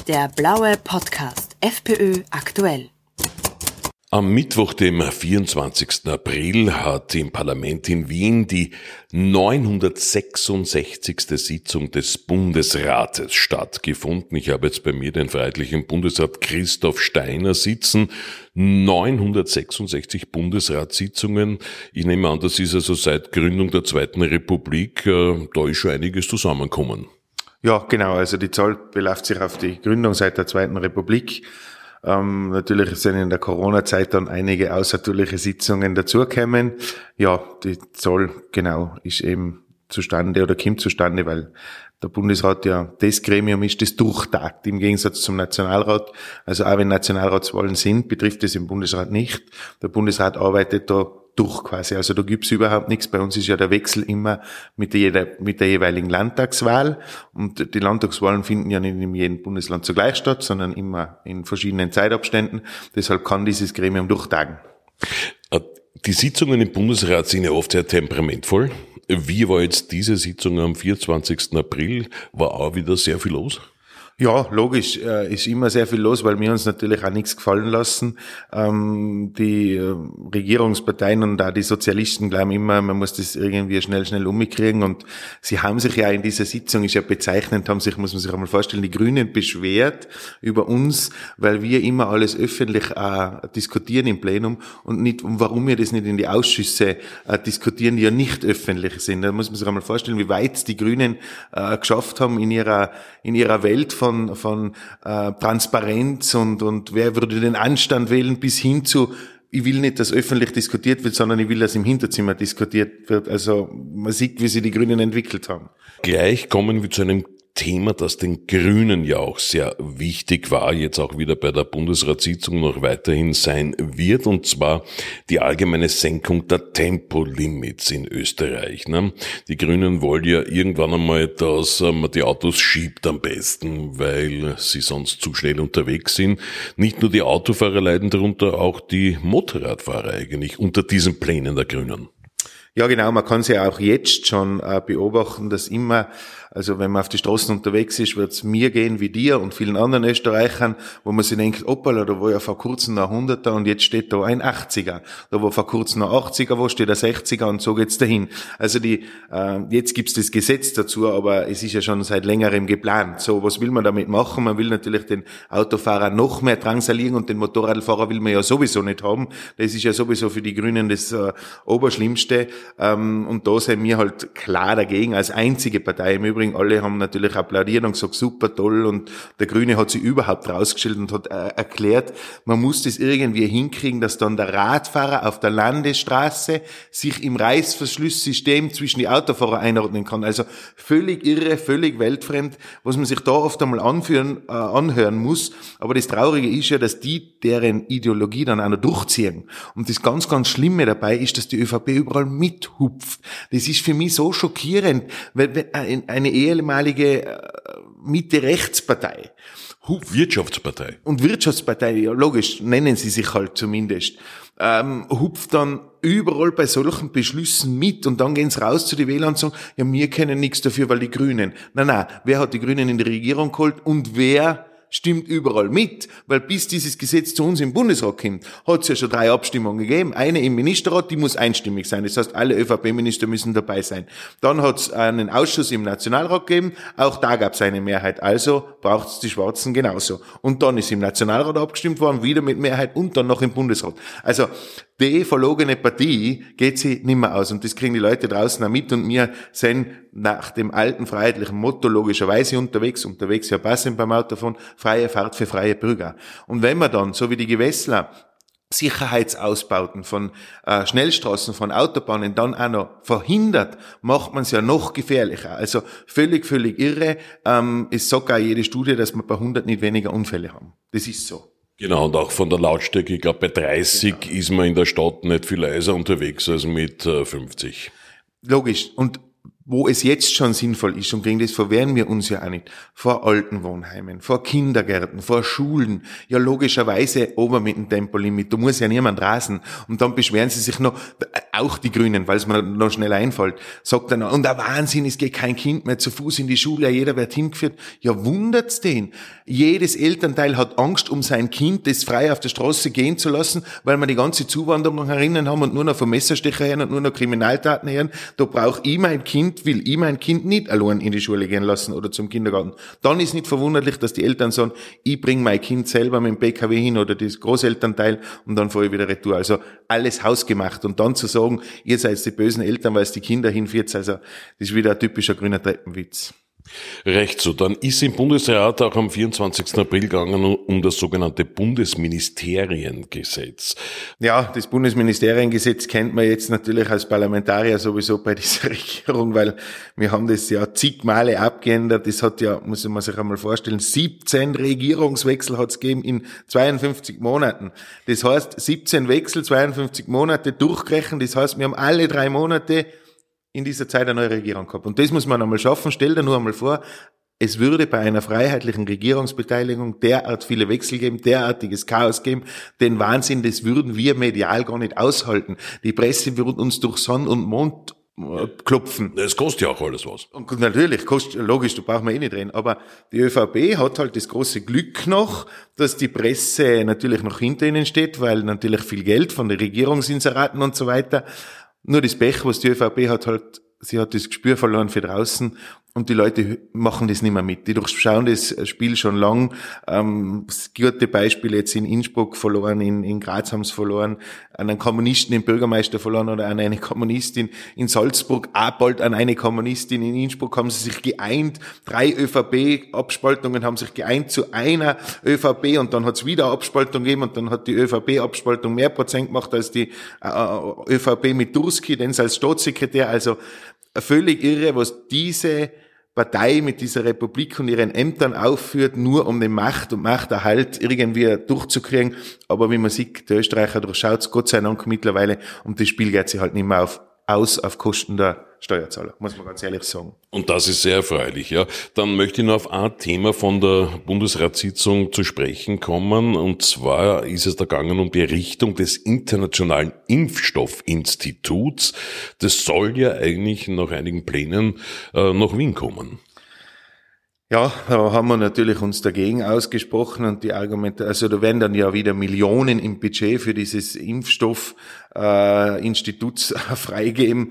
Der blaue Podcast FPÖ aktuell. Am Mittwoch, dem 24. April, hat im Parlament in Wien die 966. Sitzung des Bundesrates stattgefunden. Ich habe jetzt bei mir den freiheitlichen Bundesrat Christoph Steiner sitzen. 966 Bundesratssitzungen. Ich nehme an, das ist also seit Gründung der Zweiten Republik, da ist schon einiges zusammengekommen. Ja, genau. Also die Zahl beläuft sich auf die Gründung seit der Zweiten Republik. Natürlich sind in der Corona-Zeit dann einige außertourliche Sitzungen dazugekommen. Ja, die Zahl, genau, ist eben zustande oder kommt zustande, weil der Bundesrat ja das Gremium ist, das durchtagt, im Gegensatz zum Nationalrat. Also auch wenn Nationalratswahlen sind, betrifft es im Bundesrat nicht. Der Bundesrat arbeitet da durch quasi. Also da gibt's überhaupt nichts. Bei uns ist ja der Wechsel immer mit der jeweiligen Landtagswahl. Und die Landtagswahlen finden ja nicht in jedem Bundesland zugleich statt, sondern immer in verschiedenen Zeitabständen. Deshalb kann dieses Gremium durchtagen. Die Sitzungen im Bundesrat sind ja oft sehr temperamentvoll. Wie war jetzt diese Sitzung am 24. April? War auch wieder sehr viel los? Ja, logisch, ist immer sehr viel los, weil wir uns natürlich auch nichts gefallen lassen. Die Regierungsparteien und auch die Sozialisten glauben immer, man muss das irgendwie schnell umkriegen, und sie haben sich ja in dieser Sitzung, ist ja bezeichnend, muss man sich einmal vorstellen, die Grünen beschwert über uns, weil wir immer alles öffentlich diskutieren im Plenum und nicht, warum wir das nicht in die Ausschüsse diskutieren, die ja nicht öffentlich sind. Da muss man sich einmal vorstellen, wie weit die Grünen geschafft haben in ihrer Welt von Transparenz und wer würde den Anstand wählen, bis hin zu, ich will nicht, dass öffentlich diskutiert wird, sondern ich will, dass im Hinterzimmer diskutiert wird. Also man sieht, wie sie die Grünen entwickelt haben. Gleich kommen wir zu einem Thema, das den Grünen ja auch sehr wichtig war, jetzt auch wieder bei der Bundesratssitzung noch weiterhin sein wird, und zwar die allgemeine Senkung der Tempolimits in Österreich. Die Grünen wollen ja irgendwann einmal, dass man die Autos schiebt am besten, weil sie sonst zu schnell unterwegs sind. Nicht nur die Autofahrer leiden darunter, auch die Motorradfahrer eigentlich unter diesen Plänen der Grünen. Ja, genau, man kann es ja auch jetzt schon beobachten, dass immer, also wenn man auf die Straßen unterwegs ist, wird es mir gehen wie dir und vielen anderen Österreichern, wo man sich denkt, hoppala, da war ja vor kurzem noch 100er und jetzt steht da ein 80er. Da war vor kurzem noch 80er, wo steht ein 60er, und so geht's dahin. Also jetzt gibt's das Gesetz dazu, aber es ist ja schon seit längerem geplant. So, was will man damit machen? Man will natürlich den Autofahrer noch mehr drangsalieren, und den Motorradfahrer will man ja sowieso nicht haben. Das ist ja sowieso für die Grünen das Oberschlimmste. Und da sind wir halt klar dagegen, als einzige Partei. Im Übrigen, alle haben natürlich applaudiert und gesagt, super toll, und der Grüne hat sich überhaupt rausgestellt und hat erklärt, man muss das irgendwie hinkriegen, dass dann der Radfahrer auf der Landesstraße sich im Reißverschlusssystem zwischen die Autofahrer einordnen kann. Also völlig irre, völlig weltfremd, was man sich da oft einmal anhören muss. Aber das Traurige ist ja, dass deren Ideologie dann auch noch durchziehen. Und das ganz, ganz Schlimme dabei ist, dass die ÖVP überall mithupft. Das ist für mich so schockierend, weil eine ehemalige Mitte-Rechtspartei, Wirtschaftspartei, ja logisch, nennen sie sich halt zumindest, hupft dann überall bei solchen Beschlüssen mit, und dann gehen sie raus zu den Wählern und sagen, ja, wir können nichts dafür, weil die Grünen. Nein, wer hat die Grünen in die Regierung geholt und wer stimmt überall mit, weil bis dieses Gesetz zu uns im Bundesrat kommt, hat es ja schon 3 Abstimmungen gegeben. Eine im Ministerrat, die muss einstimmig sein. Das heißt, alle ÖVP-Minister müssen dabei sein. Dann hat es einen Ausschuss im Nationalrat gegeben, auch da gab es eine Mehrheit. Also braucht es die Schwarzen genauso. Und dann ist im Nationalrat abgestimmt worden, wieder mit Mehrheit, und dann noch im Bundesrat. Also die verlogene Partie geht sie nimmer aus, und das kriegen die Leute draußen auch mit, und wir sind nach dem alten freiheitlichen Motto logischerweise unterwegs ja passend beim Autofahren, freie Fahrt für freie Bürger. Und wenn man dann, so wie die Gewässler, Sicherheitsausbauten von Schnellstraßen, von Autobahnen dann auch noch verhindert, macht man es ja noch gefährlicher. Also völlig irre. Es sagt auch jede Studie, dass wir bei 100 nicht weniger Unfälle haben. Das ist so. Genau, und auch von der Lautstärke, ich glaube bei 30 ist man in der Stadt nicht viel leiser unterwegs als mit 50. Logisch. Und wo es jetzt schon sinnvoll ist, und gegen das verwehren wir uns ja auch nicht, vor Altenwohnheimen, vor Kindergärten, vor Schulen, ja logischerweise oben mit dem Tempolimit, da muss ja niemand rasen, und dann beschweren sie sich noch, auch die Grünen, weil es mir noch schnell einfällt, sagt dann, und der Wahnsinn, es geht kein Kind mehr zu Fuß in die Schule, jeder wird hingeführt. Ja, wundert's den? Jedes Elternteil hat Angst um sein Kind, das frei auf der Straße gehen zu lassen, weil wir die ganze Zuwanderung herinnen haben und nur noch vom Messerstecher her und nur noch Kriminaltaten her. Da will ich mein Kind nicht allein in die Schule gehen lassen oder zum Kindergarten. Dann ist nicht verwunderlich, dass die Eltern sagen, ich bringe mein Kind selber mit dem PKW hin oder das Großelternteil und dann fahre ich wieder retour. Also alles hausgemacht. Und dann zu sagen, ihr seid die bösen Eltern, weil es die Kinder hinführt, also das ist wieder ein typischer grüner Treppenwitz. Recht so. Dann ist im Bundesrat auch am 24. April gegangen um das sogenannte Bundesministeriengesetz. Ja, das Bundesministeriengesetz kennt man jetzt natürlich als Parlamentarier sowieso bei dieser Regierung, weil wir haben das ja zig Male abgeändert. Das hat ja, muss man sich einmal vorstellen, 17 Regierungswechsel hat es gegeben in 52 Monaten. Das heißt, 17 Wechsel, 52 Monate durchgerechnet. Das heißt, wir haben alle 3 Monate in dieser Zeit eine neue Regierung gehabt. Und das muss man einmal schaffen. Stell dir nur einmal vor, es würde bei einer freiheitlichen Regierungsbeteiligung derart viele Wechsel geben, derartiges Chaos geben. Den Wahnsinn, das würden wir medial gar nicht aushalten. Die Presse würde uns durch Sonn und Mond klopfen. Es kostet ja auch alles was. Und natürlich, kostet, logisch, da brauchen wir eh nicht reden. Aber die ÖVP hat halt das große Glück noch, dass die Presse natürlich noch hinter ihnen steht, weil natürlich viel Geld von den Regierungsinseraten und so weiter. Nur das Pech, was die ÖVP hat, halt, sie hat das Gespür verloren für draußen und die Leute machen das nicht mehr mit. Die durchschauen das Spiel schon lang. Gute Beispiele jetzt in Innsbruck verloren, in Graz haben sie verloren, an einen Kommunisten, den Bürgermeister verloren oder an eine Kommunistin in Salzburg, auch bald an eine Kommunistin. In Innsbruck haben sie sich geeint. 3 ÖVP-Abspaltungen haben sich geeint zu einer ÖVP und dann hat es wieder eine Abspaltung gegeben und dann hat die ÖVP-Abspaltung mehr Prozent gemacht als die ÖVP mit Durski, den als Staatssekretär. Also völlig irre, was diese Partei mit dieser Republik und ihren Ämtern aufführt, nur um den Macht und Machterhalt irgendwie durchzukriegen. Aber wie man sieht, der Österreicher durchschaut Gott sei Dank mittlerweile und das Spiel geht sich halt nicht mehr auf Kosten der Steuerzahler, muss man ganz ehrlich sagen. Und das ist sehr erfreulich, ja. Dann möchte ich noch auf ein Thema von der Bundesratssitzung zu sprechen kommen. Und zwar ist es da gegangen um die Errichtung des Internationalen Impfstoffinstituts. Das soll ja eigentlich nach einigen Plänen nach Wien kommen. Ja, da haben wir natürlich uns dagegen ausgesprochen und die Argumente, also da werden dann ja wieder Millionen im Budget für dieses Impfstoffinstituts freigeben.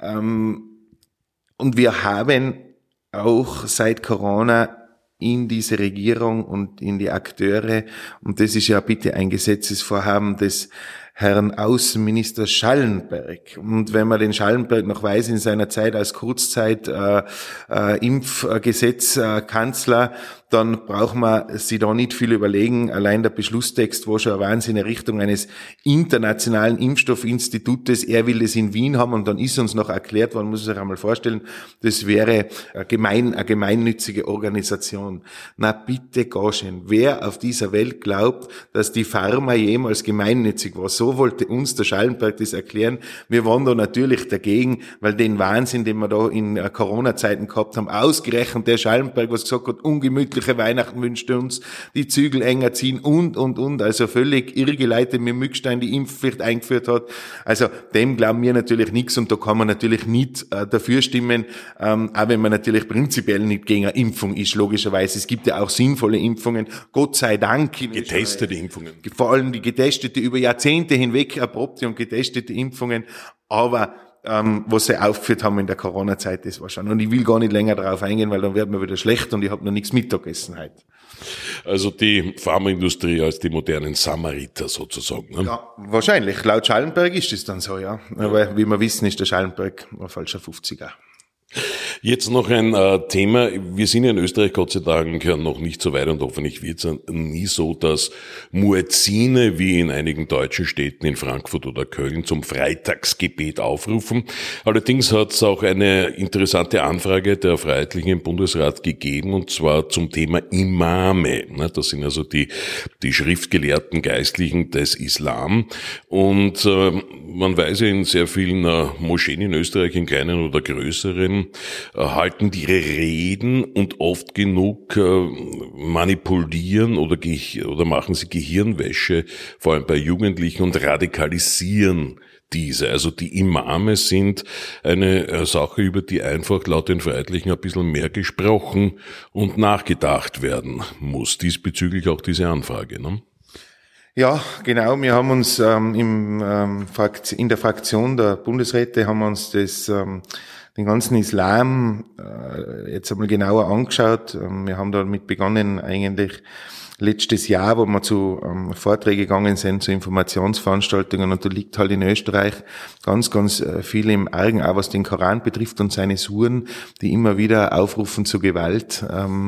Und wir haben auch seit Corona in diese Regierung und in die Akteure, und das ist ja bitte ein Gesetzesvorhaben des Herrn Außenminister Schallenberg. Und wenn man den Schallenberg noch weiß, in seiner Zeit als Impfgesetzkanzler, dann braucht man sich da nicht viel überlegen. Allein der Beschlusstext war schon eine Wahnsinn in Richtung eines internationalen Impfstoffinstitutes. Er will es in Wien haben und dann ist uns noch erklärt worden, muss man sich einmal vorstellen, das wäre eine gemeinnützige Organisation. Na bitte, Gaschen, wer auf dieser Welt glaubt, dass die Pharma jemals gemeinnützig war? So wollte uns der Schallenberg das erklären. Wir waren da natürlich dagegen, weil den Wahnsinn, den wir da in Corona-Zeiten gehabt haben, ausgerechnet der Schallenberg, was gesagt hat, ungemütliche Weihnachten wünscht uns, die Zügel enger ziehen und. Also völlig irregeleitet mit Mückstein die Impfpflicht eingeführt hat. Also dem glauben wir natürlich nichts und da kann man natürlich nicht dafür stimmen, auch wenn man natürlich prinzipiell nicht gegen eine Impfung ist, logischerweise. Es gibt ja auch sinnvolle Impfungen, Gott sei Dank. Getestete Impfungen. Vor allem die getestete, über Jahrzehnte hinweg erprobte und getestete Impfungen, aber was sie aufgeführt haben in der Corona-Zeit, das war schon. Und ich will gar nicht länger darauf eingehen, weil dann wird mir wieder schlecht und ich habe noch nichts Mittagessen heute. Also die Pharmaindustrie als die modernen Samariter sozusagen. Ne? Ja, wahrscheinlich. Laut Schallenberg ist es dann so, ja. Aber wie wir wissen, ist der Schallenberg ein falscher 50er. Jetzt noch ein Thema. Wir sind ja in Österreich Gott sei Dank noch nicht so weit und hoffentlich wird es nie so, dass Muezzine wie in einigen deutschen Städten in Frankfurt oder Köln zum Freitagsgebet aufrufen. Allerdings hat es auch eine interessante Anfrage der Freiheitlichen im Bundesrat gegeben und zwar zum Thema Imame. Das sind also die schriftgelehrten Geistlichen des Islam und man weiß ja in sehr vielen Moscheen in Österreich, in kleinen oder größeren, halten die ihre Reden und oft genug manipulieren oder machen sie Gehirnwäsche, vor allem bei Jugendlichen, und radikalisieren diese? Also die Imame sind eine Sache, über die einfach laut den Freiheitlichen ein bisschen mehr gesprochen und nachgedacht werden muss. Diesbezüglich auch diese Anfrage, ne? Ja, genau. Wir haben uns in der Fraktion der Bundesräte haben wir uns den ganzen Islam jetzt einmal genauer angeschaut. Wir haben damit begonnen eigentlich letztes Jahr, wo wir zu Vorträgen gegangen sind, zu Informationsveranstaltungen, und da liegt halt in Österreich ganz, ganz viel im Argen, auch was den Koran betrifft und seine Suren, die immer wieder aufrufen zu Gewalt.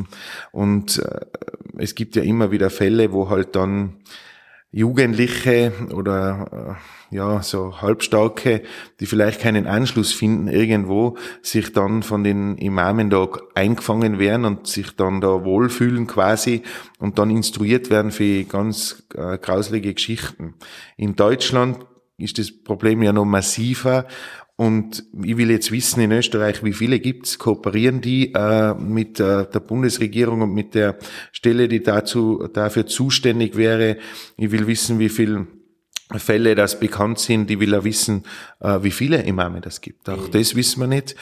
Und es gibt ja immer wieder Fälle, wo halt dann Jugendliche oder so Halbstarke, die vielleicht keinen Anschluss finden irgendwo, sich dann von den Imamen da eingefangen werden und sich dann da wohlfühlen quasi und dann instruiert werden für ganz grauslige Geschichten. In Deutschland ist das Problem ja noch massiver. Und ich will jetzt wissen, in Österreich, wie viele gibt's? Kooperieren die mit der Bundesregierung und mit der Stelle, die dafür zuständig wäre? Ich will wissen, wie viele Fälle das bekannt sind. Ich will auch wissen, wie viele Imame das gibt. Auch das wissen wir nicht.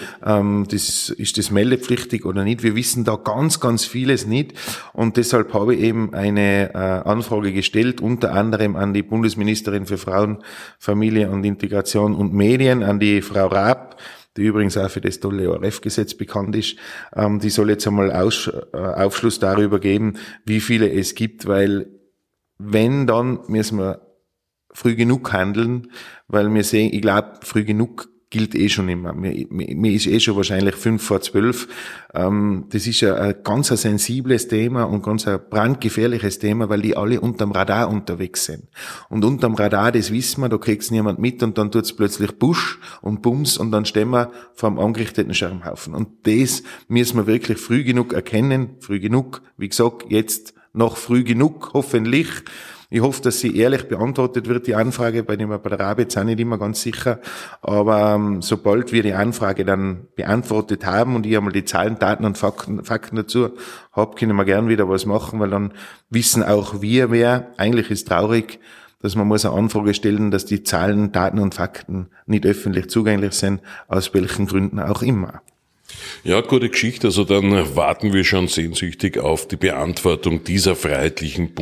Ist das meldepflichtig oder nicht? Wir wissen da ganz, ganz vieles nicht. Und deshalb habe ich eben eine Anfrage gestellt, unter anderem an die Bundesministerin für Frauen, Familie und Integration und Medien, an die Frau Raab, die übrigens auch für das tolle ORF-Gesetz bekannt ist. Die soll jetzt einmal Aufschluss darüber geben, wie viele es gibt, weil wenn, dann müssen wir früh genug handeln, weil wir sehen, ich glaube, früh genug gilt schon immer. Mir ist schon wahrscheinlich 11:55. Das ist ja ein ganz sensibles Thema und ganz ein brandgefährliches Thema, weil die alle unterm Radar unterwegs sind. Und unterm Radar, das wissen wir, da kriegt's niemand mit und dann tut's plötzlich Busch und Bums und dann stehen wir vor einem angerichteten Schermhaufen. Und das müssen wir wirklich früh genug erkennen. Früh genug, wie gesagt, jetzt noch früh genug, hoffentlich. Ich hoffe, dass sie ehrlich beantwortet wird, die Anfrage, bei der Rabe jetzt auch nicht immer ganz sicher. Aber sobald wir die Anfrage dann beantwortet haben und ich einmal die Zahlen, Daten und Fakten dazu habe, können wir gern wieder was machen, weil dann wissen auch wir wer. Eigentlich ist traurig, dass man muss eine Anfrage stellen, dass die Zahlen, Daten und Fakten nicht öffentlich zugänglich sind, aus welchen Gründen auch immer. Ja, gute Geschichte. Also dann warten wir schon sehnsüchtig auf die Beantwortung dieser freiheitlichen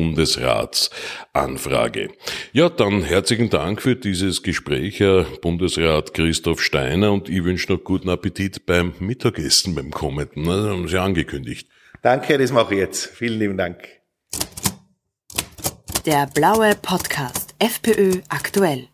Bundesratsanfrage. Ja, dann herzlichen Dank für dieses Gespräch, Herr Bundesrat Christoph Steiner, und ich wünsche noch guten Appetit beim Mittagessen, beim kommenden. Das haben Sie angekündigt. Danke, das mache ich jetzt. Vielen lieben Dank. Der blaue Podcast FPÖ aktuell.